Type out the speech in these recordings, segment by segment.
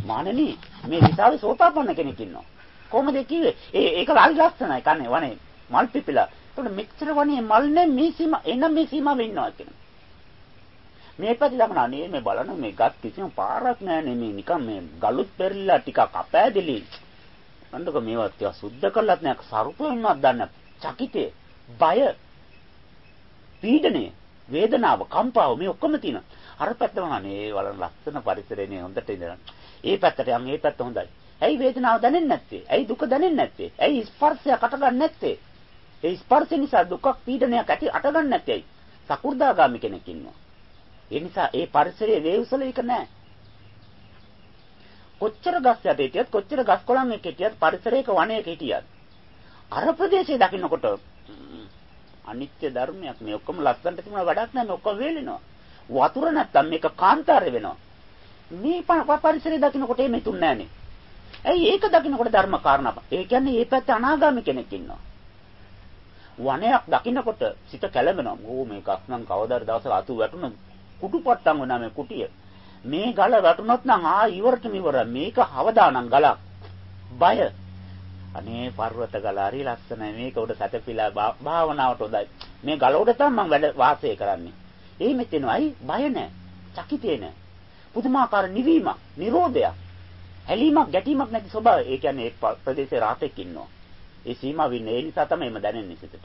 මානනි මේ විසාවේ සෝතාපන්න කෙනෙක් ඉන්නවා. කොහොමද කිව්වේ? ඒක හරි ලස්සනයි කන්නේ වනේ මල් පිපිලා. ඒකට මෙච්චර වනේ මල් නේ මේ සීමාවෙ ඉන්නවා කියන. මේ පැති ළමනා නේ මේ බලන මේ ගස් කිසිම පාරක් නැහැ මේ නිකන් මේ ගලුත් පෙරලා ටිකක් අපෑදෙලි. අන්නක මේවත් ටික සුද්ධ කරලත් නැහැ සරුපෙන්නවත් දන්නේ චකිතේ බය පීඩනය වේදනාව කම්පාව මේ ඔක්කොම තියෙනවා. අර පැත්තම අනේ බලන ලස්සන පරිසරයනේ හොඳට ඉඳලා. ඒ පැත්තට යන් ඒ පැත්ත හොඳයි. ඇයි වේදනාව දැනෙන්නේ නැත්තේ? ඇයි දුක දැනෙන්නේ නැත්තේ? ඇයි ස්පර්ශයක් අටගන්නේ නැත්තේ? ඒ ස්පර්ශ නිසා දුකක් පීඩනයක් අටගන්නේ නැත්තේ ඇයි? සකු르දාගාමි කෙනෙක් ඉන්නවා. ඒ නිසා ඒ පරිසරයේ වේවුසල එක නැහැ. කොච්චර ගස් යට හිටියත් කොච්චර ගස් කොළන් එක හිටියත් පරිසරයක වනයක හිටියත් අර ප්‍රදේශයේ දකින්නකොට අනිත්‍ය ධර්මයක් මේ ඔක්කොම ලස්සනට තිබුණා වැඩක් නැහැ මේ ඔක්කොම වේලෙනවා. වතුර නැත්තම් මේක කාන්තාරය වෙනවා. මේ පරිසරය දකින්නකොට මේ තුන් නැහනේ. ඇයි ඒක දකින්නකොට ධර්ම කාරණා. ඒ කියන්නේ මේ පැත්තේ අනාගාමී කෙනෙක් ඉන්නවා. වනයක් දකින්නකොට සිත කැළඹෙනවා. ඕ මේක අස්නම් කවදාද දවසක අතු වැටුණ කුටුපට්ටම් වුණා මේ කුටිය. මේ ගල වැටුනොත් නම් ඉවරටම ඉවර. මේක හවදානම් ගලක්. බය. අනේ පර්වත ගල හරි ලස්සනයි. මේක උඩ සැතපීලා භාවනාවට හොඳයි. මේ ගල උඩ තමයි මම වැඩ වාසය කරන්නේ. එහෙම හිතෙනවායි බය නැහැ. චකිතේ නැහැ. පුදුමාකාර නිවීමක්, නිරෝධයක්. හැලීමක්, ගැටීමක් නැති ස්වභාවය. ඒ කියන්නේ ඒ ප්‍රදේශයේ රාතෙක් ඉන්නවා. ඒ සීමාව ඉන්නේ. ඒ නිසා තමයි එම දැනෙන්නේ සිතට.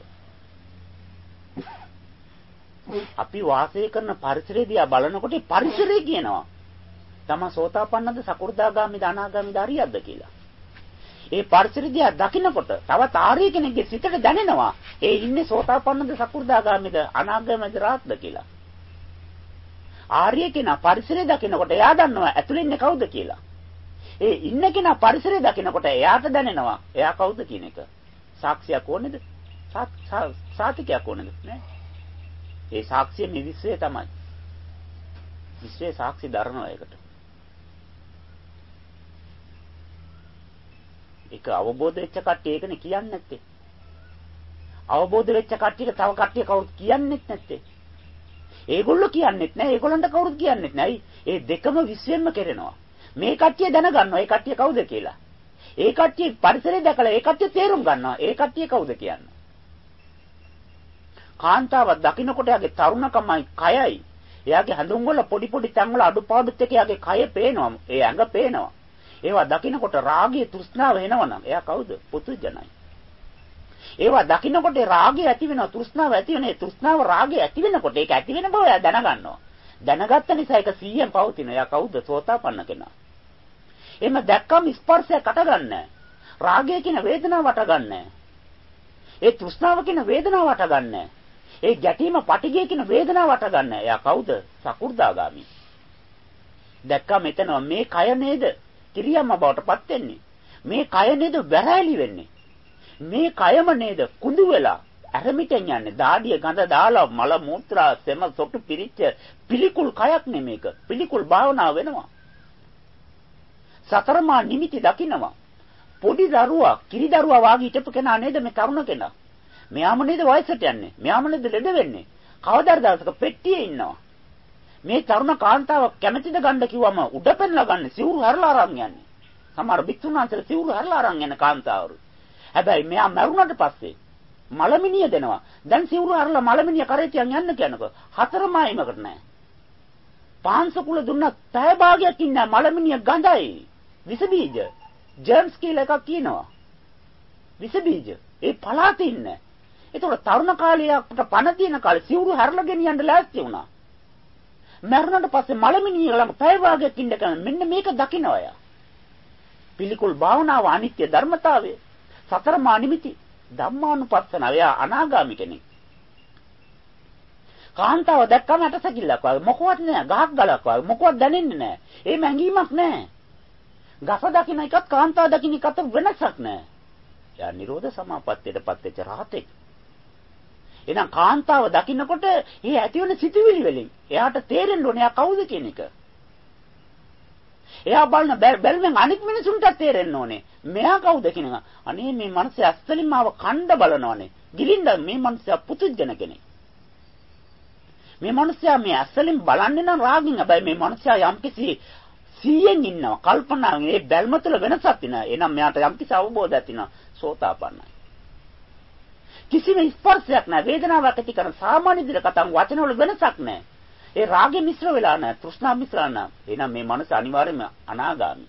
අපි වාසය කරන පරිසරය දිහා බලනකොට පරිසරය කියනවා. තම සෝතාපන්නද, සකු르දාගාමිද, අනාගාමිද, අරියද්ද කියලා. ඒ පරිසරය දිහා දකිනකොට තවත් ආර්ය කෙනෙක්ගේ සිතට දැනෙනවා. ඒ ඉන්නේ සෝතාපන්නද, සකු르දාගාමිද, අනාගාමිද, රාත්ද කියලා. ආර්ය කෙනා පරිසරය දකිනකොට එයා දන්නවා ඇතුළේ ඉන්නේ කවුද කියලා. ඒ ඉන්න කෙනා පරිසරය දකිනකොට එයාට දැනෙනවා එයා කවුද කියන එක. සාක්ෂියක් ඕනේද? සාතිකයක් ඕනේද? නෑ. ඒ සාක්ෂිය මේ විශ්වය තමයි. විශ්වයේ සාක්ෂි දරනවා ඒකට. ඒක අවබෝධ වෙච්ච කට්ටිය ඒකනේ කියන්නේ නැත්තේ. අවබෝධ වෙච්ච කට්ටියට තව කට්ටිය කවුරුත් කියන්නේත් නැත්තේ. ඒගොල්ලෝ කියන්නේත් නැහැ. ඒගොල්ලන්ට කවුරුත් කියන්නේත් නැහැ. ඒ දෙකම විශ්වෙන්ම කරනවා. මේ කට්ටිය දැනගන්නවා ඒ කට්ටිය කවුද කියලා. ඒ කට්ටිය පරිසරය දැකලා ඒ කට්ටිය තේරුම් ගන්නවා ඒ කට්ටිය කවුද කියන්නේ. කාන්තාවක් දකින්නකොට යාගේ තරුණකමයි කයයි එයාගේ හඳුන් වල පොඩි පොඩි තැන් වල අඩුපාඩුත් එක්ක යාගේ කය පේනවා. ඒ ඇඟ පේනවා. ඒවා දකින්නකොට රාගය තෘෂ්ණාව එනවනම් එයා කවුද? පුදුජනයි. ඒවා දකින්නකොට රාගය ඇති වෙනවා තෘෂ්ණාව ඇති වෙනවා. ඒ තෘෂ්ණාව රාගය ඇති වෙනකොට ඒක ඇති වෙන බව එයා දැනගන්නවා. දැනගත්ත නිසා ඒක 100න් පවතින. එයා කවුද? සෝතාපන්න කෙනා. එහෙම දැක්කම ස්පර්ශයක් අටගන්නේ. රාගය කියන වේදනාව අටගන්නේ. ඒ තෘෂ්ණාව කියන වේදනාව අටගන්නේ. ඒ ගැටීම පටිගය කියන වේදනාව අටගන්නේ. එයා කවුද? සකු르දාගාමි. දැක්කම මෙතන මේ කය නේද? කිරියම්ම බවටපත් වෙන්නේ. මේ කය නේද වැරෑලි වෙන්නේ. මේ කයම නේද කුඳු වෙලා ඇරමිටෙන් යන්නේ. දාඩිය ගඳ දාලා මල මූත්‍රා සෙම සොටු පිරිච්ච පිළිකුල් කයක් නෙමේක. පිළිකුල් භාවනාව වෙනවා. සතරමා නිමිති දකින්නවා. පොඩි දරුවා, කිරි දරුවා වාගේ හිටපු කෙනා නේද මේ තරුණ කෙනා. මෙයාම නේද වයසට යන්නේ. මෙයාම නේද ලෙඩ වෙන්නේ. කවදාද දවසක පෙට්ටියේ ඉන්නවා. මේ තරුණ කාන්තාව කැමැතිද ගන්න කිව්වම උඩ පෙන්ලා ගන්න සිවුරු හරලා අරන් යන්නේ. සමහර බිත්තුනාන්තර සිවුරු හරලා අරන් යන කාන්තාවරු. හැබැයි මෙයා මරුණට පස්සේ මලමිනිය දෙනවා. දැන් සිවුරු හරලා මලමිනිය කරේ තියන් යන්න කියනකො හතරමායිමකට නෑ. පාන්සකුල දුන්නත් පැය භාගයක් ඉන්න මලමිනිය ගඳයි. විස බීජ. ජර්ම්ස් කියලා එකක් කියනවා. විස බීජ. ඒ පලාතේ ඉන්නේ. ඒතකොට තරුණ කාලයකට පණ තියෙන කාලේ සිවුරු හරලා ගෙනියන්න ලෑස්ති වුණා. මරණයට පස්සේ මලමිනිය ළඟ පැය භාගයක් ඉන්න කම මෙන්න මේක දකින්නවය. පිළිකුල් භාවනාව අනිත්‍ය ධර්මතාවය. සතරමා නිමිති ධම්මානුපස්සනාව. එයා අනාගාමි කෙනෙක්. කාන්තාව දැක්කම ඇටසැකිල්ලක් වගේ මොකවත් නෑ. ගහක් ගලක් වගේ මොකවත් දැනෙන්නේ නෑ. ඒ මැංගීමක් නෑ. ගස දකින්න එකත් කාන්තාව දකින්න එකට වෙනසක් නෑ. එයා නිරෝධ සමාපත්තියටපත් වෙච්ච රහතෙක්. එහෙනම් කාන්තාව දකින්නකොට ඒ ඇති වෙන සිතුවිලි වලින් එයාට තේරෙන්න ඕනේ එයා කවුද කියන එක. එයා බලන බැල්මෙන් අනිත් මිනිසුන්ට තේරෙන්න ඕනේ මෙයා කවුද කියන එක. අනේ මේ මිනිස්සු ඇස්තලින්ම ආව කණ්ඩ බලනවනේ. ගිලින්ද මේ මිනිස්සයා පුදුජන කෙනෙක්. මේ මිනිස්සයා මේ ඇස්තලින් බලන්නේ නම් රාගින්. හැබැයි මේ මිනිස්සයා යම්කිසි සිහියෙන් ඉන්නවා. කල්පනාවෙන් මේ බැල්ම තුළ වෙනසක් තියෙනවා. එහෙනම් මෙයාට යම්කිසි අවබෝධයක් තියෙනවා. සෝතාපන්නයි. කිසිම ස්පර්ශයක් නැහැ. වේදනාවක් ඇති කරන සාමාන්‍ය විදිහට කතා වචනවල වෙනසක් නැහැ. ඒ රාගෙ මිශ්‍ර වෙලා නැහැ. තෘෂ්ණා මිශ්‍ර නැහැ. එහෙනම් මේ මනස අනිවාර්යයෙන්ම අනාගාමී.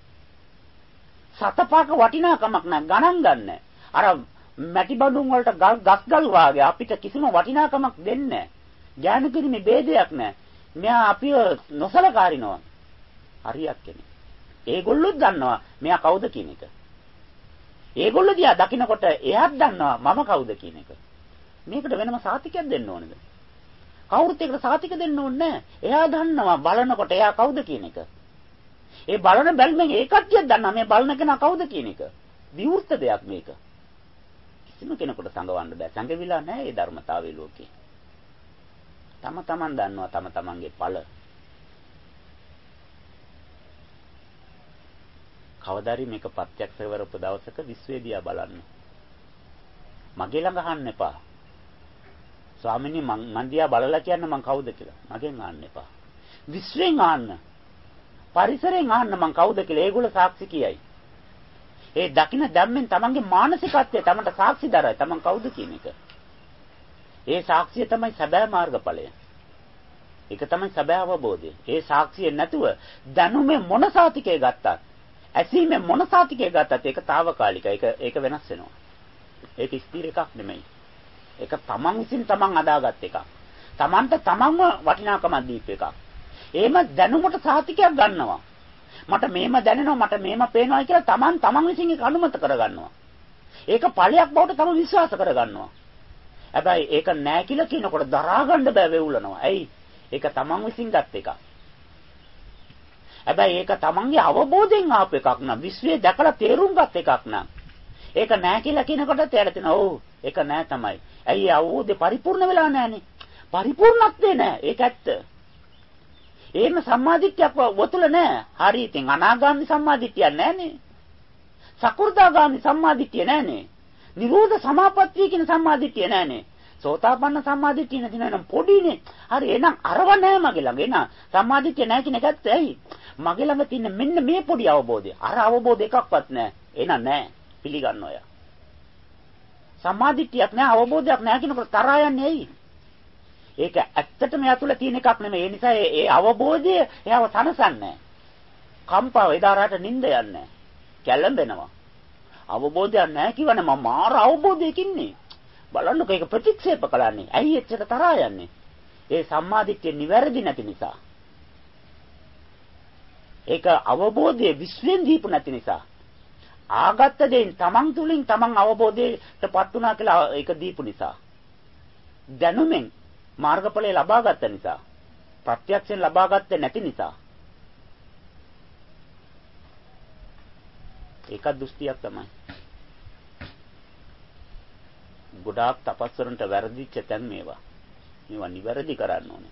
සතපාක වටිනාකමක් නැහැ. ගණන් ගන්න. අර මැටි බඳුන් වලට ගස්ගල් වාගේ අපිට කිසිම වටිනාකමක් දෙන්නේ නැහැ. ඥාන කිරීමේ ભેදයක් නැහැ. මෙයා අපිව නොසලකාරිනවා. හරියක් කෙනෙක්. ඒගොල්ලොත් දන්නවා මෙයා කවුද කියන එක. ඒගොල්ලෝ දිහා දකින්නකොට එයාත් දන්නවා මම කවුද කියන එක. මේකට වෙනම සාතිකයක් දෙන්න ඕනද? කවුරුත් ඒකට සාතික දෙන්න ඕනේ නැහැ. එයා දන්නවා බලනකොට එයා කවුද කියන එක. ඒ බලන බැල්මෙන් ඒකත්ියක් දන්නවා මේ බලන කෙනා කවුද කියන එක. විවෘත දෙයක් මේක. කිසිම කෙනෙකුට සංගවන්න බෑ. සංගවිලා නැහැ මේ ධර්මතාවයේ ලෝකේ. තම තමන් දන්නවා තම තමන්ගේ ඵල. කවදාරි මේක ප්‍රත්‍යක්ෂ කරපු දවසක විශ්වේදියා බලන්න. මගේ ළඟ අහන්න එපා. ස්වාමීනි මං දිහා බලලා කියන්න මං කවුද කියලා. මගෙන් අහන්න එපා. විශ්වෙන් අහන්න. පරිසරයෙන් අහන්න මං කවුද කියලා. ඒගොල්ලෝ සාක්ෂි කියයි. ඒ දකින්න ධම්මෙන් තමන්ගේ මානසිකත්වය තමන්ට සාක්ෂි දරයි. තමන් කවුද කියන එක. ඒ සාක්ෂිය තමයි සැබෑ මාර්ගඵලය. ඒක තමයි සැබෑ අවබෝධය. ඒ සාක්ෂිය නැතුව දැනුමේ මොන සාතිකේ ගත්තත්, ඇසීමේ මොන සාතිකේ ගත්තත් ඒක తాවකාලිකයි. ඒක වෙනස් වෙනවා. ඒක ස්ථිර එකක් නෙමෙයි. ඒක තමන් විසින් තමන් අදාගත් එකක්. තමන්ට තමන්ම වටිනාකමක් දීප එකක්. එහෙම දැනුමට සාතිකයක් ගන්නවා. මට මේම දැනෙනවා, මට මේම පේනවා කියලා තමන් විසින් ඒක අනුමත කරගන්නවා. ඒක ඵලයක් බවට තම විශ්වාස කරගන්නවා. හැබැයි ඒක නෑ කියලා කියනකොට දරා ගන්න බෑ වෙවුලනවා. ඇයි? ඒක තමන් විසින් ගත් එකක්. හැබැයි ඒක තමන්ගේ අවබෝධයෙන් ආපු එකක් නම්, විශ්වයේ දැකලා තේරුම් ගත් එකක් නම්, ඒක නෑ කියලා කියනකොට තේරෙනවා. ඔව් ඒක නෑ තමයි. ඇයි අවබෝධය පරිපූර්ණ වෙලා නෑනේ. පරිපූර්ණත්වේ නෑ. ඒක ඇත්ත. එහෙම සම්මාදිට්ඨියක් වතුල නෑ. හරි ඉතින් අනාගාමි සම්මාදිට්ඨියක් නෑනේ. සකු르දාගාමි සම්මාදිට්ඨිය නෑනේ. නිරෝධ සමාපත්තිය කියන සම්මාදිට්ඨිය නෑනේ. සෝතාපන්න සම්මාදිට්ඨිය නැතිනම් පොඩිනේ. හරි එහෙනම් අරව නෑ මගේ ළඟ. එහෙනම් සම්මාදිට්ඨිය නෑ කියන එකත් ඇයි? මගේ ළඟ තියෙන මෙන්න මේ පොඩි අවබෝධය. අර අවබෝධ එකක්වත් නෑ. එහෙනම් නෑ. පිළිගන්න ඔය. සම්මාදිට්ඨියක් නෑ, අවබෝධයක් නෑ කියනකොට තරහා යන්නේ ඇයි? ඒක ඇත්තටම යතුල තියෙන එකක් නෙමෙයි. ඒ නිසා ඒ අවබෝධය එයාව තනසන්නේ. කම්පාව එදාරට නිින්ද යන්නේ. කැළඹෙනවා. අවබෝධයක් නැහැ කිව්වනේ මම මාර අවබෝධයක ඉන්නේ. බලන්නකෝ ඒක ප්‍රතික්ෂේප කළානේ. ඇයි එච්චර තරහා යන්නේ? ඒ සම්මාදිට්ඨිය නිවැරදි නැති නිසා. ඒක අවබෝධයේ විශ්වෙන් දීපු නැති නිසා. ආගත්ත දෙයින් තමන් තුලින් තමන් අවබෝධයටපත් වුණා කියලා ඒක දීපු නිසා. දැනුමෙන් මාර්ගඵලය ලබා ගත්ත නිසා. ප්‍රත්‍යක්ෂයෙන් ලබා ගත්තේ නැති නිසා. ඒක දෘෂ්ටියක් තමයි. ගොඩාක් තපස්වරන්ට වැරදිච්ච තැන් මේවා. මේවා නිවැරදි කරන්න ඕනේ.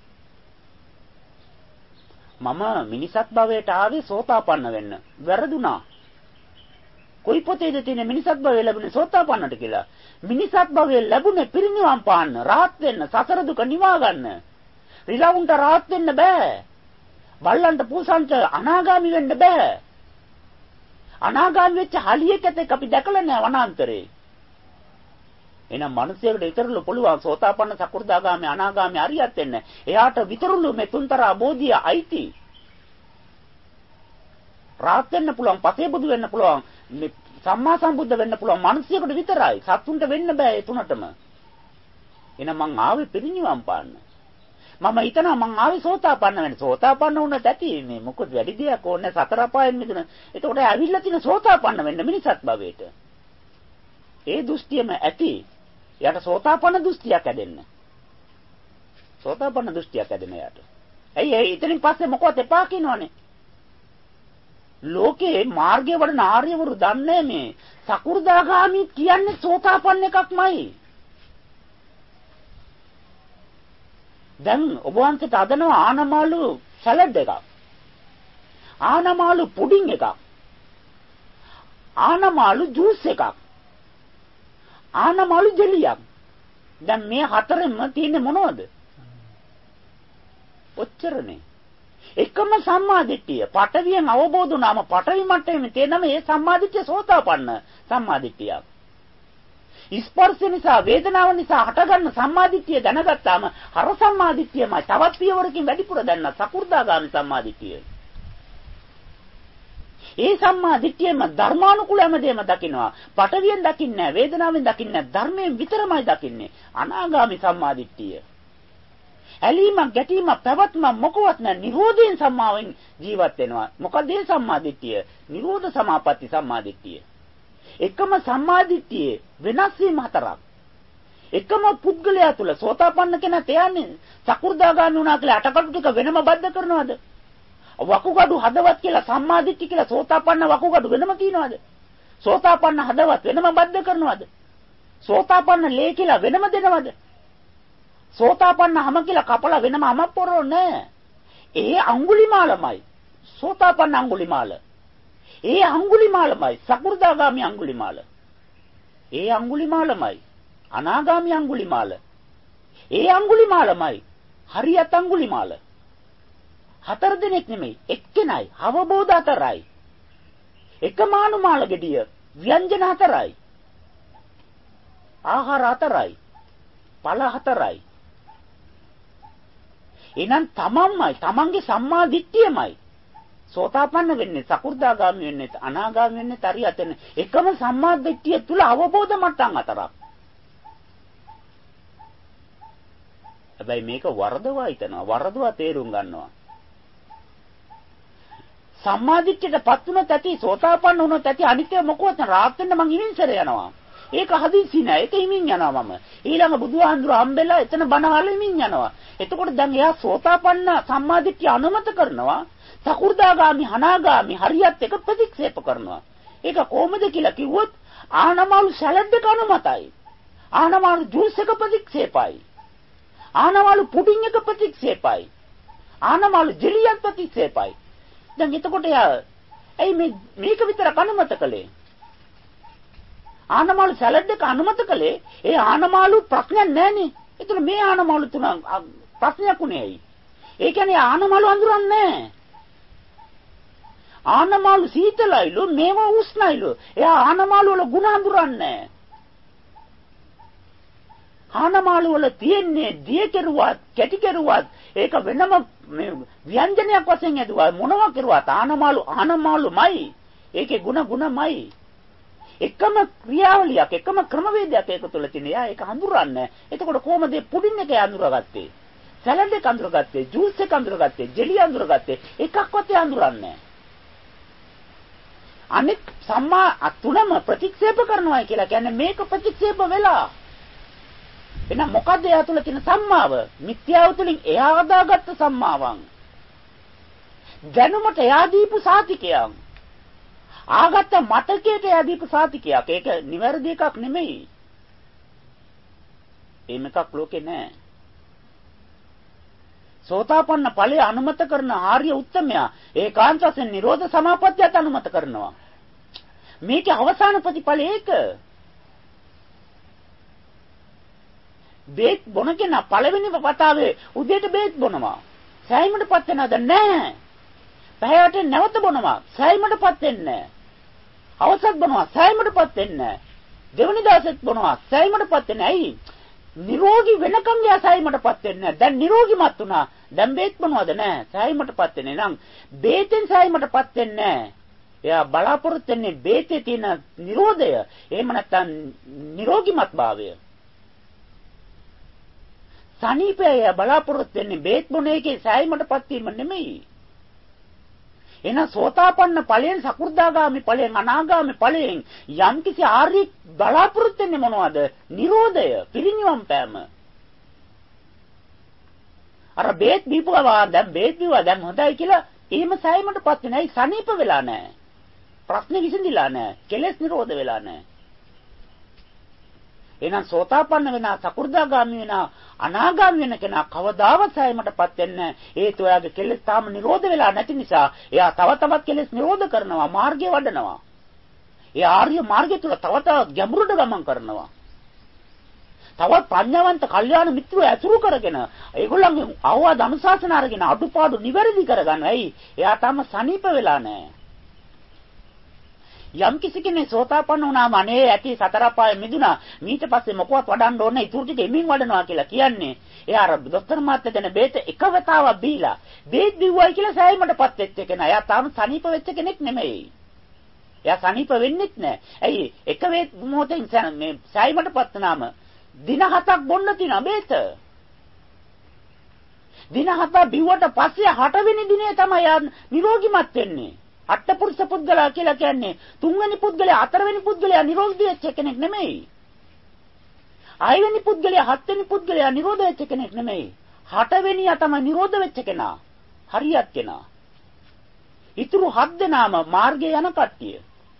මම මිනිසත් භවයට ආවේ සෝතාපන්න වෙන්න. වැරදුනා. කොයි පොතේද තියෙන මිනිසත් භවය ලැබුණේ සෝතාපන්නට කියලා? මිනිසත් භවය ලැබුණේ පිරිනිවන් පාන්න, රාහත් වෙන්න, සසර දුක නිවා ගන්න. රිලවුන්ට රාහත් වෙන්න බෑ. බල්ලන්ට පූසන්ට අනාගාමි වෙන්න බෑ. අනාගාමී වෙච්ච හලියකට අපි දැකලා නෑ වනාන්තරේ. එහෙනම් මිනිසෙකුට විතරලු පුළුවන් සෝතාපන්න සකෘදාගාමී අනාගාමී අරියත් වෙන්න. එයාට විතරලු මේ තුන්තරා බෝධිය අයිති. රාහත් වෙන්න පුළුවන්, පසේ බුදු වෙන්න පුළුවන්, මේ සම්මා සම්බුද්ධ වෙන්න පුළුවන් මිනිසෙකුට විතරයි. සත්තුන්ට වෙන්න බෑ ඒ තුනටම. එහෙනම් මං ආවේ පිරිනිවන් පාන්න. මම හිතනවා මං ආවේ සෝතාපන්න වෙන්න. සෝතාපන්න වුණත් ඇති මේ මොකද වැඩි දෙයක් ඕනේ සතර පායෙන් මිදුන. එතකොට ඇවිල්ලා තියෙන සෝතාපන්න වෙන්න මිනිසත් භවයට. ඒ දෘෂ්ටියම ඇති. යාට සෝතාපන්න දෘෂ්ටියක් ඇදෙන්න. සෝතාපන්න දෘෂ්ටියක් ඇදෙන යාට. ඇයි ඉතින් පස්සේ මොකවත් එපා කියනවනේ. ලෝකේ මාර්ගය වඩන ආර්යවරු දන්නේ මේ සකු르දාගාමි කියන්නේ සෝතාපන්න එකක්මයි. දැන් ඔබ වහන්සේට අදනවා ආනමාළු සලාඩ් එකක්. ආනමාළු පුඩින් එකක්. ආනමාළු ජූස් එකක්. ආනමාළු ජෙලියක්. දැන් මේ හතරෙන්ම තියෙන්නේ මොනවද? ඔච්චරනේ. එකම සම්මාදිට්ඨිය. පඨවියෙන් අවබෝධ වුණාම පඨවි මට්ටමේ තේනම ඒ සම්මාදිට්ඨිය සෝතාපන්න සම්මාදිට්ඨියක්. ස්පර්ශ නිසා වේදනාව නිසා හටගන්න සම්මාදිට්ඨිය දැනගත්තාම අර සම්මාදිට්ඨියමයි තවත් පියවරකින් වැඩිපුර දැනන සකු르දාගාමි සම්මාදිට්ඨිය. ඒ සම්මාදිට්ඨියම ධර්මානුකූලවම දෙම දකින්නවා. පඨවියෙන් දකින්නේ නැහැ, වේදනාවෙන් දකින්නේ නැහැ, ධර්මයෙන් විතරමයි දකින්නේ. අනාගාමි සම්මාදිට්ඨිය. ඇලීමක් ගැටීමක් පැවැත්මක් මොකවත් නැහැ. නිරෝධයෙන් සම්මාවෙන් ජීවත් වෙනවා. මොකද ඒ සම්මාදිට්ඨිය? නිරෝධ සමාපatti සම්මාදිට්ඨිය. එකම සම්මාදිට්ඨියේ වෙනස් වීම හතරක්. එකම පුද්ගලයා තුල සෝතාපන්න කෙනා තයන්නේ සකු르දාගාමී වුණා කියලා අටකටු ටික වෙනම බද්ධ කරනවද? වකුගඩු හදවත් කියලා සම්මාදිට්ඨිය කියලා සෝතාපන්න වකුගඩු වෙනම තියනවද? සෝතාපන්න හදවත් වෙනම බද්ධ කරනවද? සෝතාපන්න ලේ කියලා වෙනම දෙනවද? සෝතාපන්න හැම කියලා කපලා වෙනම හැමක් පොරෝ නෑ. ඒ අඟුලිමාලමයි. සෝතාපන්න අඟුලිමාල. ඒ අඟුලිමාලමයි සකු르දාගාමි අඟුලිමාල. ඒ අඟුලිමාලමයි අනාගාමි අඟුලිමාල. ඒ අඟුලිමාලමයි හරියට අඟුලිමාල. හතර දෙනෙක් නෙමෙයි එක්කෙනයි අවබෝධ හතරයි. එකම අනුමාල ගෙඩිය ව්‍යංජන හතරයි. ආහාර හතරයි. ඵල හතරයි. එහෙනම් තමන්ගේ සම්මා දිට්ඨියමයි සෝතාපන්න වෙන්නේ, සකු르දාගාමි වෙන්නේ, අනාගාමි වෙන්නේ, තරියත් වෙන්නේ. එකම සම්මා දිට්ඨිය තුල අවබෝධ මට්ටම් හතරක්. හැබැයි මේක වරදවා හිතනවා, වරදවා තේරුම් ගන්නවා. සම්මාදිට්ඨියටපත් වුණොත් ඇති, සෝතාපන්න වුණොත් ඇති, අනිත්‍ය මොකවත් රාත් වෙන්න මං ඉවින්සර යනවා. ඒක හදිස්සි නෑ. ඒක හිමින් යනවා මම. ඊළඟ බුදුහාඳුර හම්බෙලා එතන බණවල හිමින් යනවා. එතකොට දැන් එයා සෝතාපන්න සම්මාදිට්ඨිය අනුමත කරනවා. සකු르දාගාමි අනාගාමි හරියත් එක ප්‍රතික්ෂේප කරනවා. ඒක කොහොමද කියලා කිව්වොත් ආනමාළු සැලඩ් එක අනුමතයි. ආනමාළු ජූස් එක ප්‍රතික්ෂේපයි. ආනමාළු පුඩින් එක ප්‍රතික්ෂේපයි. ආනමාළු ජෙලියක් ප්‍රතික්ෂේපයි. දැන් එතකොට යා ඇයි මේක විතර අනුමත කළේ? ආනමාළු සැලඩ් එක අනුමත කළේ ඒ ආනමාළු ප්‍රශ්නයක් නැහනේ. ඒතර මේ ආනමාළු තුන ප්‍රශ්නයක් උනේ ඇයි? ඒ කියන්නේ ආනමාළු අඳුරන්නේ නැහැ. ආනමාළු සීතලයිලු මේවා උෂ්ණයිලු. එයා ආනමාළු වල ಗುಣ අඳුරන්නේ නැහැ. ආනමාළු වල තියෙන්නේ දිය කෙරුවත් කැටි කෙරුවත් ඒක වෙනම ව්‍යංජනයක් වශයෙන් ඇදුවා මොනවා කෙරුවත් ආනමාළුමයි. ඒකේ ಗುಣමයි. එකම ක්‍රියාවලියක් එකම ක්‍රමවේදයක් ඒක තුළ තියෙන. එයා ඒක හඳුරන්නේ. එතකොට කොහොමද පුඩින් එක අඳුරගත්තේ? සැලඩ් එක අඳුරගත්තේ? ජූස් එක අඳුරගත්තේ? ජෙලි අඳුරගත්තේ? එකක්වත් අඳුරන්නේ. අනෙක් සම්මා තුනම ප්‍රතික්ෂේප කරනවා කියලා කියන්නේ මේක ප්‍රතික්ෂේප වෙලා. එහෙනම් මොකද්ද එයා තුළ තියෙන සම්මාව? මිත්‍යාව තුළින් එයා හදාගත්ත සම්මාවන්. දැනුමට එයා දීපු සාතිකයක්. ආගත්ත මතකයට එයා දීපු සාතිකයක්. ඒක නිවැරදි එකක් නෙමෙයි. එහෙම එකක් ලෝකේ නැහැ. සෝතාපන්න ඵලය අනුමත කරන ආර්ය උත්තමයා ඒකාන්ත වශයෙන් නිරෝධ සමාපත්තියත් අනුමත කරනවා. මේකේ අවසාන ප්‍රතිඵලය ඒක. බේත් බොන කෙනා පළවෙනි වතාවේ උදේට බේත් බොනවා. සෑයීමටපත් වෙනවද? නැහැ. පැයට නැවත බොනවා. සෑයීමටපත් වෙන්නේ නැහැ. අවසත් බොනවා. සෑයීමටපත් වෙන්නේ නැහැ. දෙවනි දවසෙත් බොනවා. සෑයීමටපත් වෙන්නේ ඇයි? නිරෝගී වෙනකම් යා සෑයීමටපත් වෙන්නේ නැහැ. දැන් නිරෝගීමත් වුණා. දැන් බේත් බොනවද? නැහැ. සෑයීමටපත් වෙන්නේ නම් බේතෙන් සෑයීමටපත් වෙන්නේ නැහැ. එයා බලාපොරොත්තු වෙන්නේ බේතේ තියෙන නිරෝධය. එහෙම නැත්නම් නිරෝගීමත් භාවය. සනීපය බලාපොරොත්තු වෙන්නේ බේත් බොන එකේ සෑයීමටපත් වීම නෙමෙයි. එහෙනම් සෝතාපන්න ඵලයෙන් සකු르දාගාමි ඵලයෙන් අනාගාමි ඵලයෙන් යම්කිසි ආර්ය බලාපොරොත්තු වෙන්නේ මොනවද? නිරෝධය, පිරිනිවන් පෑම. අර බේත් බීපුවා දැන් බේත් බීවා දැන් හොඳයි කියලා එහෙම සෑයීමටපත් වෙන්නේ නැයි සනීප වෙලා නැහැ. ප්‍රශ්නේ විසඳිලා නැහැ. කෙලෙස් නිරෝධ වෙලා නැහැ. එහෙනම් සෝතාපන්න වෙනා සකු르දාගාමි වෙනා අනාගාමී වෙන කෙනා කවදාවත් සෑයීමටපත් වෙන්නේ නැහැ. ඒත් ඔයාගේ කෙලෙස් තාම නිරෝධ වෙලා නැති නිසා එයා තව තවත් කෙලෙස් නිරෝධ කරනවා, මාර්ගය වඩනවා. ඒ ආර්ය මාර්ගය තුල තව තවත් ගැඹුරට ගමන් කරනවා. තවත් ප්‍රඥාවන්ත කල්යාණ මිත්‍රව ඇසුරු කරගෙන ඒගොල්ලන්ගේ අවවාද අනුශාසන අරගෙන අඩුපාඩු නිවැරදි කරගන්න. ඇයි? එයා තාම සනීප වෙලා නැහැ. යම් කිසි කෙනෙක් සෝතාපන්න වුණාම අනේ ඇති සතර පාය මිදුණා. ඊට පස්සේ මොකවත් වඩන්න ඕනේ ඉතුරු ටික එමින් වඩනවා කියලා කියන්නේ. එයා අර දොස්තර මාත්‍ය දෙන බේත එක වතාවක් බීලා බේත් බිව්වයි කියලා සෑයීමටපත් වෙච්ච කෙනා. එයා තාම සනීප වෙච්ච කෙනෙක් නෙමෙයි. එයා සනීප වෙන්නෙත් නැහැ. ඇයි? එක මොහොතෙන් මේ සෑයීමටපත් වුණාම දින 7ක් බොන්න තියෙන බේත. දින 7 බිව්වට පස්සේ 8 වෙනි දිනේ තමයි යා නිරෝගිමත් වෙන්නේ. අට්ඨපුරුෂ පුද්ගලයා කියලා කියන්නේ 3 වෙනි පුද්ගලයා 4 වෙනි පුද්ගලයා නිරෝධී වෙච්ච කෙනෙක් නෙමෙයි. 6 වෙනි පුද්ගලයා 7 වෙනි පුද්ගලයා නිරෝධ වෙච්ච කෙනෙක් නෙමෙයි. 8 වෙනියා තමයි නිරෝධ වෙච්ච කෙනා. හරියත් කෙනා. ඊතුරු 7 දෙනාම මාර්ගයේ යන කට්ටිය.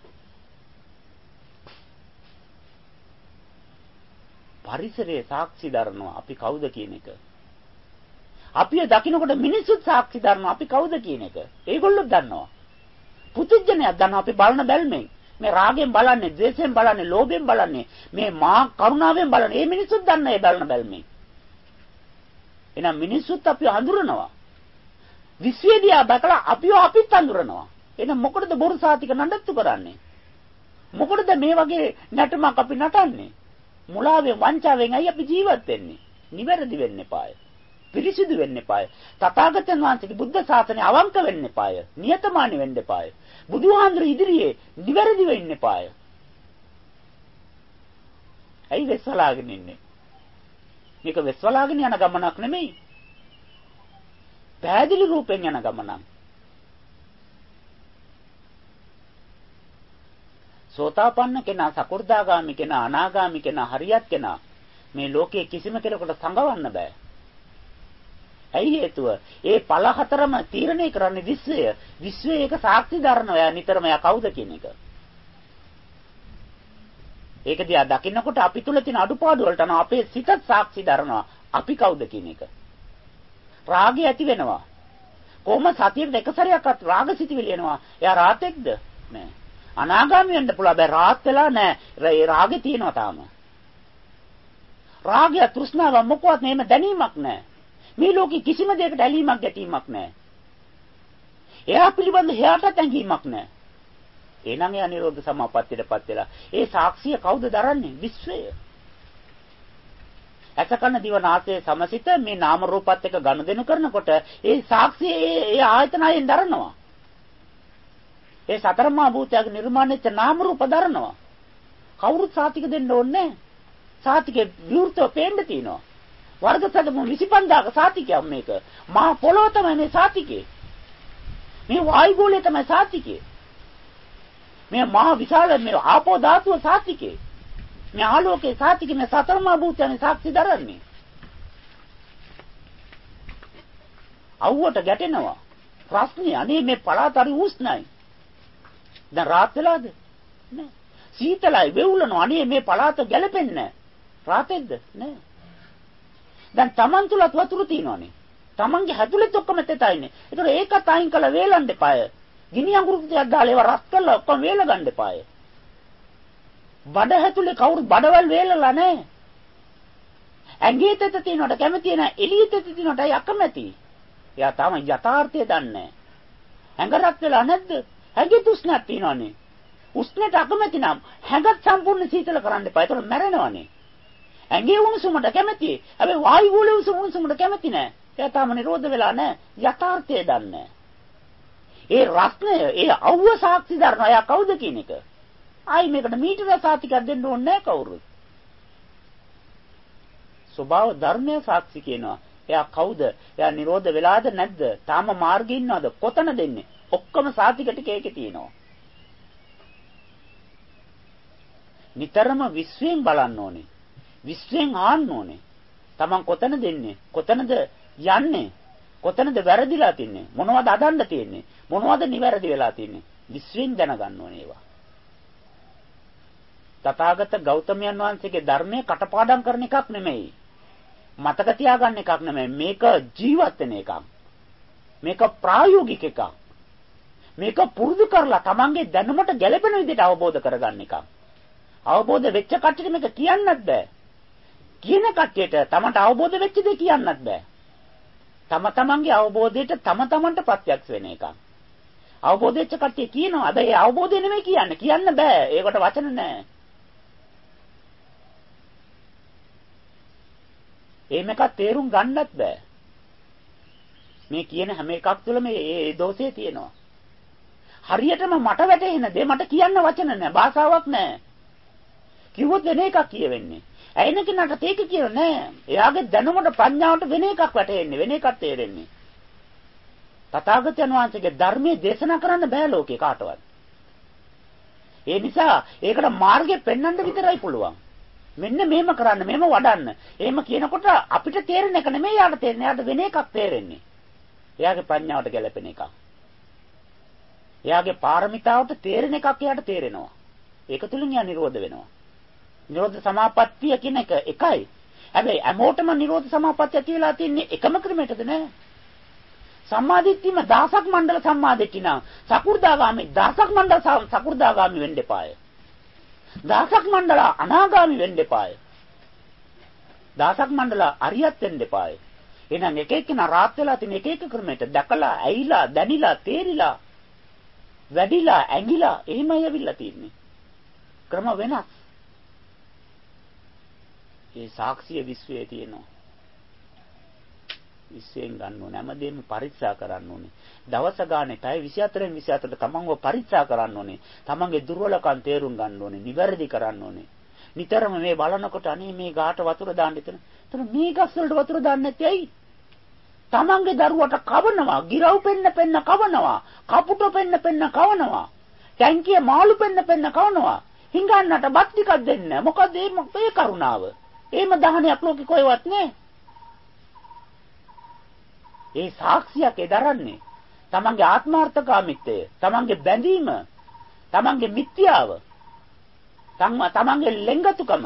පරිසරයේ සාක්ෂි දරනවා අපි කවුද කියන එක. අපි දකින්නකොට මිනිස්සුත් සාක්ෂි දරනවා අපි කවුද කියන එක. ඒගොල්ලෝ දන්නවා. පුදුජනයක් දන්නවා අපි බලන බැල්මෙන්. මේ රාගයෙන් බලන්නේ, ද්වේෂයෙන් බලන්නේ, ලෝභයෙන් බලන්නේ, මේ මා කරුණාවෙන් බලන්නේ. මේ මිනිස්සුත් දන්න මේ බලන බැල්මෙන්. එහෙනම් මිනිස්සුත් අපි හඳුරනවා. විශ්වවිද්‍යා බකලා අපිත් හඳුරනවා. එහෙනම් මොකටද බොරු සාතික නඩත්තු කරන්නේ? මොකටද මේ වගේ නැටුමක් අපි නටන්නේ? මුලාවෙන් වංචාවෙන් අයි අපි ජීවත් වෙන්නේ. නිවැරදි වෙන්න එපාය. පිරිසිදු වෙන්න එපාය. තථාගතයන් වහන්සේගේ බුද්ධ ශාසනය අවංක වෙන්න එපාය. නියතමානී වෙන්න එපාය. බුදුහාඳුරු ඉදිරියේ නිවැරදි වෙන්න එපාය. ඇයි වෙස්වලාගෙන ඉන්නේ? මේක වෙස්වලාගෙන යන ගමනක් නෙමෙයි. පැහැදිලි රූපෙන් යන ගමනක්. සෝතාපන්න කෙනා, සකෘදාගාමි කෙනා, අනාගාමි කෙනා, හරියත් කෙනා මේ ලෝකයේ කිසිම කෙනෙකුට සංගවන්න බෑ. ඇයි හේතුව? ඒ ඵල හතරම තීරණය කරන්නේ විශ්වය. විශ්වයේ එක සාක්ෂි දරනවා. එයා නිතරම එයා කවුද කියන එක. ඒක දිහා දකින්නකොට අපි තුල තියෙන අඩුපාඩු වලට අපේ සිතත් සාක්ෂි දරනවා. අපි කවුද කියන එක. රාගය ඇති වෙනවා. කොහොම සතියට එක සැරයක්වත් රාගසිතවිලි එනවා. එයා රාතෙක්ද? නෑ. අනාගාමී වෙන්න පුළුවන්. බෑ රාත් වෙලා නෑ. ඒ රාගේ තියෙනවා තාම. රාගය තෘෂ්ණාව මොකවත් නෙමෙයි දැනීමක් නෑ. මේ ලෝකෙ කිසිම දෙයකට ඇලීමක් ගැටීමක් නැහැ. එයා පිළිබඳ එයාට ඇඟීමක් නැහැ. එහෙනම් එයා නිරෝධ සමාපත්තියටපත් වෙලා. ඒ සාක්ෂිය කවුද දරන්නේ? විශ්වය. අසකන දිවනාසය සමසිත මේ නාම රූපات එක්ක ගනුදෙනු කරනකොට ඒ සාක්ෂිය ඒ ආයතනයෙන් දරනවා. ඒ සතරමා භූතයක නිර්මාණෙච්ච නාම රූප දරනවා. කවුරුත් සාතික දෙන්න ඕනේ නැහැ. සාතිකේ විවෘතව පේන්න තියෙනවා. වර්ග සැදමු 25000ක සාතිකයක් මේක. මහා පොළොව තමයි මේ සාතිකේ. මේ වායුගෝලය තමයි සාතිකේ. මේ මහා විශාල මේ ආපෝ ධාතුව සාතිකේ. මේ ආලෝකයේ සාතිකේ මේ සතරමා භූතයන් සාක්ෂි දරන්නේ. අවුවට ගැටෙනවා. ප්‍රශ්නේ අනේ මේ පළාත හරි උෂ්ණයි. දැන් රාත් වෙලාද? නෑ. සීතලයි වෙවුලනවා. අනේ මේ පළාත ගැලපෙන්නේ නෑ. රාතෙද්ද? නෑ. දැන් Taman තුලත් වතුර තියෙනවානේ. Tamanගේ හැතුලෙත් ඔක්කොම තෙතයිනේ. ඒතකොට ඒකත් අයින් කළා වේලන්න එපාය. ගිනි අඟුරු ටිකක් දාලා ඒවා රත් කරලා ඔක්කොම වේල ගන්න එපාය. බඩ හැතුලේ කවුරු බඩවල් වේලලා නැහැ. ඇඟේ තෙත තියෙනවට කැමති නැහැ. එළියේ තෙත තියෙනවට අකමැති. එයා තමයි යථාර්ථය දන්නේ. ඇඟ රත් වෙලා නැද්ද? ඇඟේ උෂ්ණයක් තියෙනවානේ. උෂ්ණයට අකමැති නම් හැඟත් සම්පූර්ණ සීතල කරන්න එපා. ඒතකොට මැරෙනවානේ. ඇඟේ උණුසුමට කැමති. හැබැයි වායු ගෝලයේ උණුසුමට කැමති නෑ. එයා තාම නිරෝධ වෙලා නෑ. යථාර්ථය දන්නේ. ඒ රත්නය, ඒ අවුව සාක්ෂි දරනවා. එයා කවුද කියන එක. ආයි මේකට මීටර සාතිකයක් දෙන්න ඕනේ නෑ කවුරුත්. ස්වභාව ධර්මය සාක්ෂි කියනවා. එයා කවුද? එයා නිරෝධ වෙලාද නැද්ද? තාම මාර්ගේ ඉන්නවද? කොතන දෙන්නේ? ඔක්කොම සාතික ටික ඒකේ තියෙනවා. නිතරම විශ්වයෙන් බලන්න ඕනේ. විශ්වෙන් ආන්න ඕනේ. Taman කොතනද දෙන්නේ? කොතනද යන්නේ? කොතනද වැරදිලා තින්නේ? මොනවද අදන්න තියෙන්නේ? මොනවද නිවැරදි වෙලා තින්නේ? විශ්වෙන් දැනගන්න ඕනේ ඒවා. තථාගත ගෞතමයන් වහන්සේගේ ධර්මයේ කටපාඩම් කරන එකක් නෙමෙයි. මතක තියාගන්න එකක් නෙමෙයි. මේක ජීවත් වෙන එකක්. මේක ප්‍රායෝගික එකක්. මේක පුරුදු කරලා Tamanගේ දැනුමට ගැළපෙන විදිහට අවබෝධ කරගන්න එකක්. අවබෝධ වෙච්ච කට්ටියට මේක කියන්නත් බෑ. කියන කට්ටියට තමන්ට අවබෝධ වෙච්ච දේ කියන්නත් බෑ. තමන්ගේ අවබෝධයට තමන්ට ප්‍රත්‍යක්ෂ වෙන එක. අවබෝධ වෙච්ච කට්ටිය කියනවා. අද ඒ අවබෝධය නෙමෙයි කියන්නේ. කියන්න බෑ. ඒකට වචන නෑ. එහෙම එකක් තේරුම් ගන්නත් බෑ. මේ කියන හැම එකක් තුළම මේ දෝෂය තියෙනවා. හරියටම මට වැටහෙන දේ මට කියන්න වචන නෑ. භාෂාවක් නෑ. කිව්වොත් වෙන එකක් කියවෙන්නේ. ඇයින කෙනාට ඒක කියලා නෑ. එයාගේ දැනුමට ප්‍රඥාවට වෙන එකක් වැටෙන්නේ. වෙන එකක් තේරෙන්නේ. තථාගතයන් වහන්සේගේ ධර්මයේ දේශනා කරන්න බෑ ලෝකේ කාටවත්. ඒ නිසා ඒකට මාර්ගය පෙන්වන්න විතරයි පුළුවන්. මෙන්න මෙහෙම කරන්න, මෙහෙම වඩන්න. එහෙම කියනකොට අපිට තේරෙන එක නෙමෙයි යාට තේරෙන්නේ. යාට වෙන එකක් තේරෙන්නේ. එයාගේ ප්‍රඥාවට ගැලපෙන එකක්. එයාගේ පාරමිතාවට තේරෙන එකක් එයාට තේරෙනවා. ඒක තුලින් යා නිරෝධ වෙනවා. නිරෝධ සමාපත්තිය කියන එක එකයි. හැබැයි හැමෝටම නිරෝධ සමාපත්තිය කියලා තින්නේ එකම ක්‍රමයකද නෑ. සම්මාදිට්ඨියම දහසක් මණ්ඩල සම්මාදිට්ඨිය නම් සකු르දාගාමි දහසක් මණ්ඩල සකු르දාගාමි වෙන්න එපාය. දහසක් මණ්ඩල අනාගාමි වෙන්න එපාය. දහසක් මණ්ඩල අරියත් වෙන්න එපාය. එහෙනම් එක එක්කෙනා රාත් වෙලා තියෙන එක එක ක්‍රමයකට දැකලා, ඇයිලා, දැනිලා, තේරිලා, වැඩිලා, ඇඟිලා එහෙමයි ඇවිල්ලා තින්නේ. ක්‍රම වෙනස්. ඒ සාක්ෂිය විශ්වයේ තියෙනවා. විශ්යෙන් ගන්න ඕනේ. හැමදේම පරීක්ෂා කරන්න ඕනේ. දවස ගානේ පැය 24න් 24ට තමන්ව පරීක්ෂා කරන්න ඕනේ. තමන්ගේ දුර්වලකම් තේරුම් ගන්න ඕනේ. නිවැරදි කරන්න ඕනේ. නිතරම මේ බලනකොට අනේ මේ ගාට වතුර දාන්න එතන. එතන මේ ගස් වලට වතුර දාන්න නැත්තේ ඇයි? තමන්ගේ දරුවට කවනවා. ගිරව් පෙන්න කවනවා. කපුට පෙන්න කවනවා. ටැංකිය මාළු පෙන්න කවනවා. හිඟන්නට බත් ටිකක් දෙන්න. මොකද මේ කරුණාව? එහෙම දහනයක් ලෝකේ කොහෙවත් නැහැ. ඒ සාක්ෂියක් එදරන්නේ තමන්ගේ ආත්මార్థකාමීත්වය, තමන්ගේ බැඳීම, තමන්ගේ මිත්‍යාව, තමන්ගේ ලෙන්ගතුකම.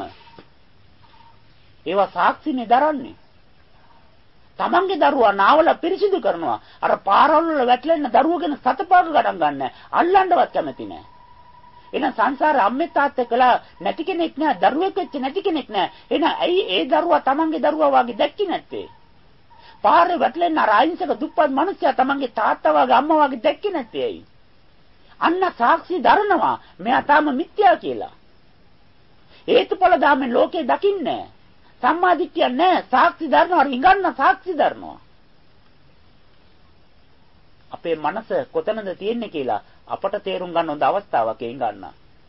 ඒවා සාක්ෂිනේ දරන්නේ. තමන්ගේ දරුවා නාවල පිරිසිදු කරනවා. අර පාරවල් වල වැටලෙන දරුවගෙන සතපාක ගණන් ගන්න. අල්ලන්නවත් කැමති නැහැ. එහෙනම් සංසාරේ අම්මේ තාත්තේ කළා නැති කෙනෙක් නෑ, දරුවෙක් වෙච්ච නැති කෙනෙක් නෑ. එහෙනම් ඇයි ඒ දරුවා තමන්ගේ දරුවා වගේ දැක්කේ නැත්තේ? පාරේ වැටලෙන අර අහිංසක දුප්පත් මිනිස්සයා තමන්ගේ තාත්තා වගේ අම්මා වගේ දැක්කේ නැත්තේ ඇයි? අන්න සාක්ෂි දරනවා මෙයා තාම මිත්‍යා කියලා. හේතුඵල ධාමෙන් ලෝකේ දකින්නේ සම්මා දිට්ඨිය නෑ. සාක්ෂි දරනවා, රිංගන්න සාක්ෂි දරනවා. අපේ මනස කොතනද තියෙන්නේ කියලා අපට තේරුම් ගන්න හොඳ අවස්ථාවක් එයින් ගන්න.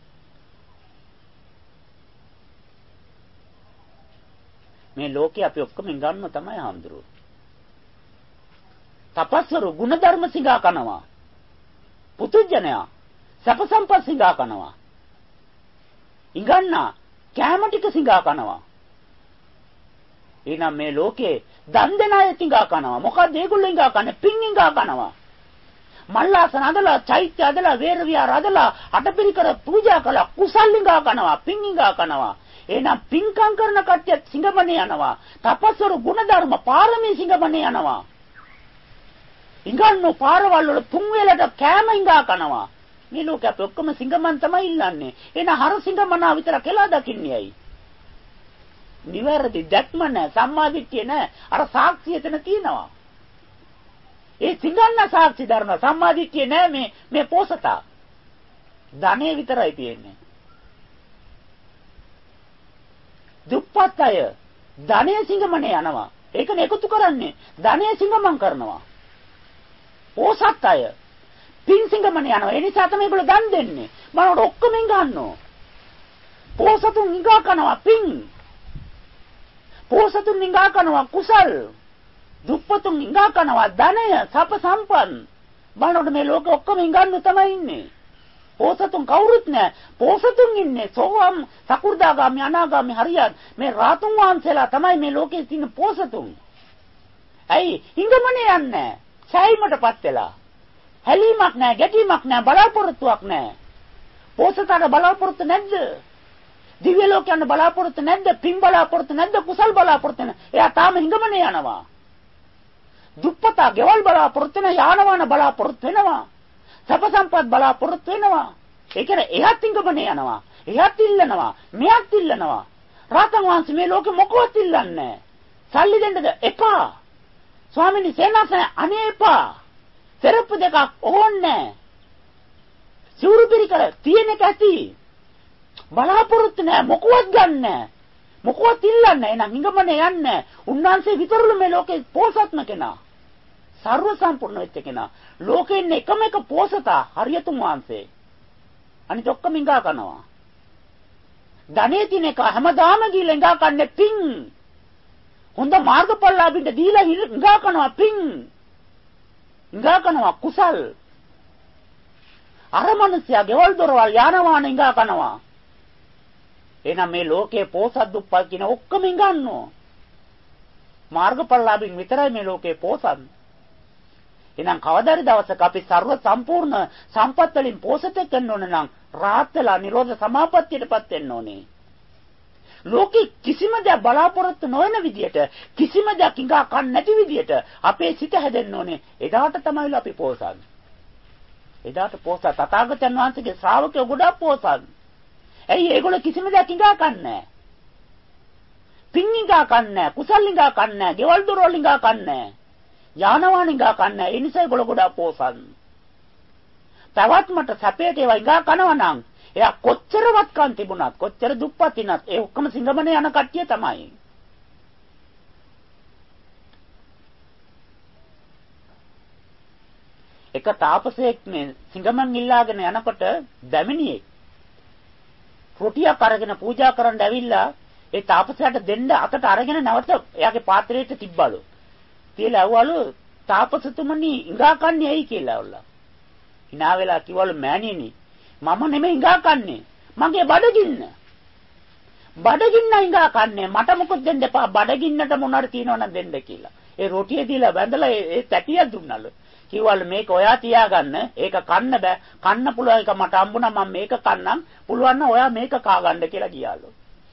මේ ලෝකේ අපි ඔක්කොම ඉඟන්න තමයි හඳුරු. තපස්වරු ගුණධර්ම සිඟා කනවා. පුතුජනයා සැප සම්පත් සිඟා කනවා. ඉඟන්න කැම ටික සිඟා කනවා. එහෙනම් මේ ලෝකේ දන් දෙන අය සිඟා කනවා. මොකද ඒගොල්ලෝ ඉඟා කන්නේ පින් ඉඟා කනවා. මල්ලාසන අදලා, චෛත්‍ය අදලා, වේර විහාර අදලා, අටපිරිකර පූජා කළා, කුසල් ඉඟා කනවා, පින් ඉඟා කනවා. එහෙනම් පින්කම් කරන කට්ටිය සිඟමනේ යනවා. තපස්වරු ගුණධර්ම පාරමී සිඟමනේ යනවා. ඉඟන්නු පාරවල් වල තුන් වේලට කෑම ඉඟා කනවා. මේ ලෝකේ අපි ඔක්කොම සිඟමන් තමයි ඉල්ලන්නේ. එහෙනම් හර සිඟමනා විතර කියලා දකින්නේ ඇයි? නිවැරදි දැක්ම නැහැ, සම්මාදිට්ඨිය නැහැ. අර සාක්ෂිය එතන තියෙනවා. ඒ සිඟන්න සාක්ෂි දරන සම්මාදිට්ඨිය නැහැ මේ පොසතා. ධනෙ විතරයි තියෙන්නේ. දුප්පත් අය ධනෙ සිඟමනේ යනවා. ඒකනේ එකතු කරන්නේ. ධනෙ සිඟමන් කරනවා. පොසත් අය පින් සිඟමනේ යනවා. ඒ නිසා තමයි ඒගොල්ලෝ දන් දෙන්නේ. මනෝට ඔක්කොම ඉඟන්නෝ. පොසතුන් ඉඟා කරනවා පින්. පොසතුන් ඉඟා කරනවා කුසල්. දුප්පතුන් ඉඟා කරනවා ධනය, සප සම්පන්. බලනකොට මේ ලෝකෙ ඔක්කොම ඉඟන්නු තමයි ඉන්නේ. පොසතුන් කවුරුත් නැහැ. පොසතුන් ඉන්නේ සෝවම්, සකු르දාගාමි, අනාගාමි හරියන්. මේ රාතුන් වහන්සේලා තමයි මේ ලෝකේ තියෙන පොසතුන්. ඇයි ඉඟමනේ යන්නේ? සෑයීමටපත් වෙලා. හැලීමක් නැහැ, ගැටීමක් නැහැ, බලාපොරොත්තුවක් නැහැ. පොසතට බලාපොරොත්තු නැද්ද? දිව්‍ය ලෝකයන් බලාපොරොත්තු නැද්ද? පින් බලාපොරොත්තු නැද්ද? කුසල් බලාපොරොත්තු නැද්ද? එයා තාම ඉඟමනේ යනවා. දුප්පතා ගෙවල් බලාපොරොත්තු වෙන, යානවාන බලාපොරොත්තු වෙනවා. සප සම්පත් බලාපොරොත්තු වෙනවා. ඒ කියන්නේ එහත් ඉඟමනේ යනවා. එහත් ඉල්ලනවා. මෙහත් ඉල්ලනවා. රාතන් වහන්සේ මේ ලෝකෙ මොකවත් ඉල්ලන්නේ නැහැ. සල්ලි දෙන්නද? එපා. ස්වාමීනි සේනාසන අනේ එපා. සරප්පු දෙකක් ඕන්නේ. සිවුරු පිරිකර තියෙන එක ඇති. බලාපොරොත්තු නැහැ මොකවත් ගන්නෑ. මොකවත් ඉල්ලන්නේ නැහැ. එහෙනම් හිඟමනේ යන්නේ. උන්වහන්සේ විතරලු මේ ලෝකේ පෝසත්ම කෙනා. සර්ව සම්පූර්ණ වෙච්ච කෙනා. ලෝකේ ඉන්න එකම එක පෝසතා හරියතුන් වහන්සේ. අනිත ඔක්කොම ඉඟා කරනවා. ධනෙ තින එක හැමදාම ගිහලා ඉඟා කන්නේ පිං. හොඳ මාර්ගඵලලාභින්ට දීලා ඉඟා කරනවා පිං. ඉඟා කරනවා කුසල්. අර මනුස්සයා ගෙවල් දොරවල් යාන වාහන ඉඟා කරනවා. එහෙනම් මේ ලෝකයේ පෝසත් දුප්පත් කියන ඔක්කොම ඉඟන්නෝ. මාර්ගඵලලාභින් විතරයි මේ ලෝකයේ පෝසත්. එහෙනම් කවදාරි දවසක අපි ਸਰව සම්පූර්ණ සම්පත් වලින් පෝෂිත කරන්න ඕන නම් රාහත් වෙලා නිරෝධ සමාපත්තියටපත් වෙන්න ඕනේ. ලෝකෙ කිසිම දෙයක් බලාපොරොත්තු නොවන විදියට කිසිම දෙයක් ඉඟා කන්න නැති විදියට අපේ සිත හැදෙන්න ඕනේ. එදාට තමයි අපි පෝසත්. එදාට පෝසත් තථාගතයන් වහන්සේගේ ශ්‍රාවකයෝ ගොඩක් පෝසත්. ඇයි ඒගොල්ලෝ කිසිම දෙයක් ඉඟා කන්නේ නැහැ. පින් ඉඟා කන්නේ නැහැ, කුසල් ඉඟා කන්නේ නැහැ, ගෙවල් දොරවල් ඉඟා කන්නේ නැහැ. යානවාන ඉඟා කන්නේ. ඒ නිසා ඒගොල්ලෝ ගොඩක් පෝසත්. තවත්මට සැපයට ඒවා ඉඟා කනවා නම් එයා කොච්චරවත් කන් තිබුණත් කොච්චර දුප්පත් වුණත් ඒ ඔක්කොම සිංගමනේ යන කට්ටිය තමයි. එක තාපසයෙක් මේ සිංගමන් ඉල්ලාගෙන යනකොට දැමිනියෙක් රොටියක් අරගෙන පූජා කරන්න ඇවිල්ලා ඒ තාපසයාට දෙන්න අතට අරගෙන නැවත එයාගේ පාත්‍රයට තිබ්බලු. තියලා ඇව්වලු තාපසතුමනි ඉඟා කන්නේ ඇයි කියලා ඇව්ලා. hina වෙලා කිව්වලු මෑණියනි මම නෙමෙයි ඉඟා කන්නේ. මගේ බඩගින්න. බඩගින්න ඉඟා කන්නේ. මට මොකද දෙන්න එපා. බඩගින්නට මොනවාරි තියනවනම් දෙන්න කියලා. ඒ රොටිය දීලා බැඳලා ඒ තැටියක් දුන්නලු. කිව්වලු මේක ඔයා තියාගන්න. ඒක කන්න බෑ. කන්න පුළුවන් එක මට හම්බුණා මම මේක කන්නම්. පුළුවන් නම් ඔයා මේක කා ගන්න කියලා ගියාලු.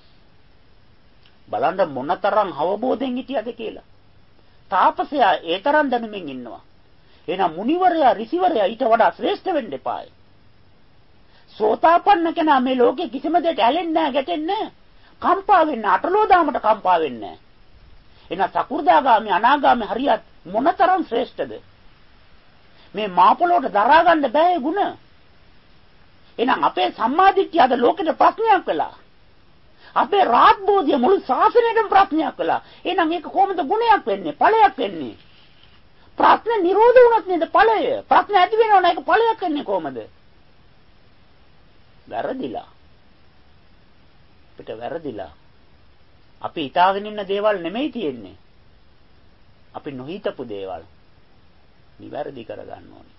බලන්න මොනතරම් අවබෝධයෙන් හිටියද කියලා. තාපසයා ඒ තරම් දැනුමින් ඉන්නවා. එහෙනම් මුනිවරයා ඍෂිවරයා ඊට වඩා ශ්‍රේෂ්ඨ වෙන්න එපායි. සෝතාපන්න කෙනා මේ ලෝකේ කිසිම දෙයකට ඇලෙන්නේ නැහැ, ගැටෙන්නේ නැහැ. කම්පා වෙන්නේ අටලෝදාමට කම්පා වෙන්නේ නැහැ. එහෙනම් සකු르දාගාමි අනාගාමි හරියත් මොනතරම් ශ්‍රේෂ්ඨද? මේ මාපොළොවට දරා ගන්න බෑ ඒ ගුණ. එහෙනම් අපේ සම්මාදිට්ඨිය අද ලෝකෙට ප්‍රශ්නයක් වෙලා. අපේ රාත් බෝධිය මුළු ශාසනයටම ප්‍රශ්නයක් වෙලා. එහෙනම් ඒක කොහොමද ගුණයක් වෙන්නේ? ඵලයක් වෙන්නේ? ප්‍රශ්න නිරෝධ වුණත් නේද ඵලය? ප්‍රශ්න ඇති වෙනවනේ ඒක ඵලයක් වෙන්නේ කොහොමද? වැරදිලා. අපිට වැරදිලා. අපි හිතාගෙන ඉන්න දේවල් නෙමෙයි තියෙන්නේ. අපි නොහිතපු දේවල්. නිවැරදි කරගන්න ඕනේ.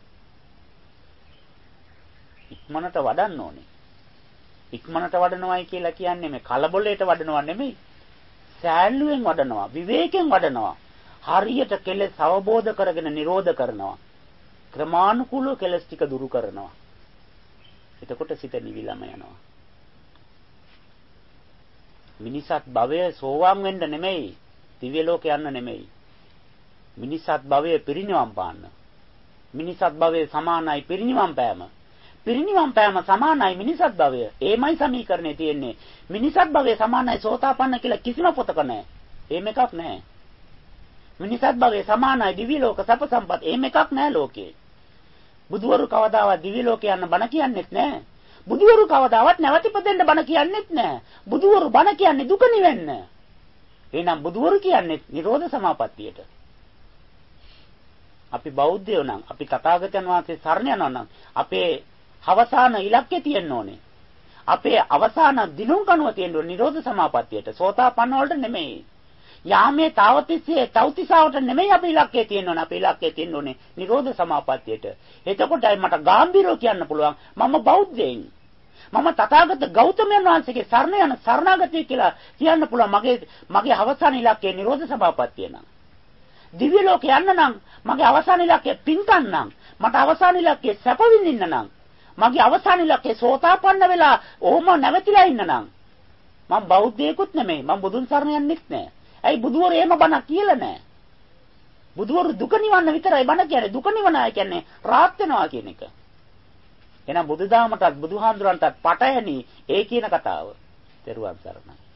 ඉක්මනට වඩන්න ඕනේ. ඉක්මනට වඩනවායි කියලා කියන්නේ මේ කලබලයට වඩනවා නෙමෙයි. සෑල්ලුවෙන් වඩනවා, විවේකයෙන් වඩනවා. හරියට කෙලෙස් අවබෝධ කරගෙන නිරෝධ කරනවා. ක්‍රමානුකූලව කෙලෙස් ටික දුරු කරනවා. එතකොට සිත නිවිලම යනවා. මිනිසත් භවයේ සෝවාන් වෙන්න නෙමෙයි, දිව්‍ය ලෝක යන්න නෙමෙයි. මිනිසත් භවයේ පිරිනිවන් පාන්න. මිනිසත් භවයේ සමානයි පිරිනිවන් පෑම. පිරිනිවන් පෑම සමානයි මිනිසත් භවය. ඒමයි සමීකරණේ තියෙන්නේ. මිනිසත් භවයේ සමානයි සෝතාපන්න කියලා කිසිම පොතක නැහැ. එහෙම එකක් නැහැ. මිනිසත් භවයේ සමානයි දිව්‍ය ලෝක සප සම්පත්. එහෙම එකක් නැහැ ලෝකේ. බුදුවරු කවදාවත් දිව්‍ය ලෝකේ යන්න බණ කියන්නේත් නැහැ. බුදුවරු කවදාවත් නැවත ඉපදෙන්න බණ කියන්නේත් නැහැ. බුදුවරු බණ කියන්නේ දුක නිවෙන්න. එහෙනම් බුදුවරු කියන්නේ නිරෝධ සමාපත්තියට. අපි බෞද්ධයෝ නම් අපි තථාගතයන් වහන්සේ සරණ යනවා නම් අපේ අවසාන ඉලක්කය තියෙන්න ඕනේ. අපේ අවසාන දිනුම් කනුව තියෙන්න ඕනේ නිරෝධ සමාපත්තියට. සෝතාපන්න වලට නෙමෙයි. යාමේ තාවතිස්සේ තෞතිසාවට නෙමෙයි අපි ඉලක්කය තියෙන්න ඕනේ. අපේ ඉලක්කය තියෙන්න ඕනේ නිරෝධ සමාපත්තියට. එතකොටයි මට ගැඹිරව කියන්න පුළුවන් මම බෞද්ධයෙක්. මම තථාගත ගෞතමයන් වහන්සේගේ සරණ යන සරණාගතයෙක් කියලා කියන්න පුළුවන්. මගේ අවසාන ඉලක්කය නිරෝධ සමාපත්තිය නම්. දිව්‍ය ලෝකේ යන්න නම් මගේ අවසාන ඉලක්කය පින්කම් නම්. මට අවසාන ඉලක්කය සැප විඳින්න නම්. මගේ අවසාන ඉලක්කය සෝතාපන්න වෙලා ඕම නැවතිලා ඉන්න නම් මම බෞද්ධයෙකුත් නෙමෙයි. මම බුදුන් සරණ යන්නෙත් නෑ. ඇයි බුදුවරු එහෙම බණ කියලා නෑ. බුදුවරු දුක නිවන්න විතරයි බණ කියන්නේ. දුක නිවනවා කියන්නේ රාහත් වෙනවා කියන එක. එහෙනම් බුදුදහමටත් බුදුහාඳුරන්ටත් පටහැනි ඒ කියන කතාව. ත්වන් සරණයි.